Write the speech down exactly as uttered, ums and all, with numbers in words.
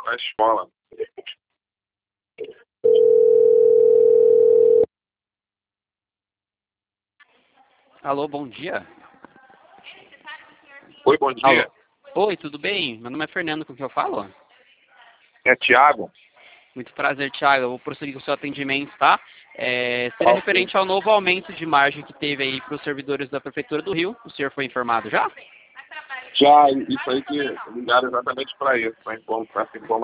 na escola. Alô, bom dia. Oi, bom dia. Alô. Oi, tudo bem? Meu nome é Fernando, com quem eu falo? É Thiago. Muito prazer, Thiago. Eu vou prosseguir com o seu atendimento, tá? É, seria Ok. referente ao novo aumento de margem que teve aí para os servidores da Prefeitura do Rio. O senhor foi informado já? Já, isso aí que ligaram exatamente para isso, para informar,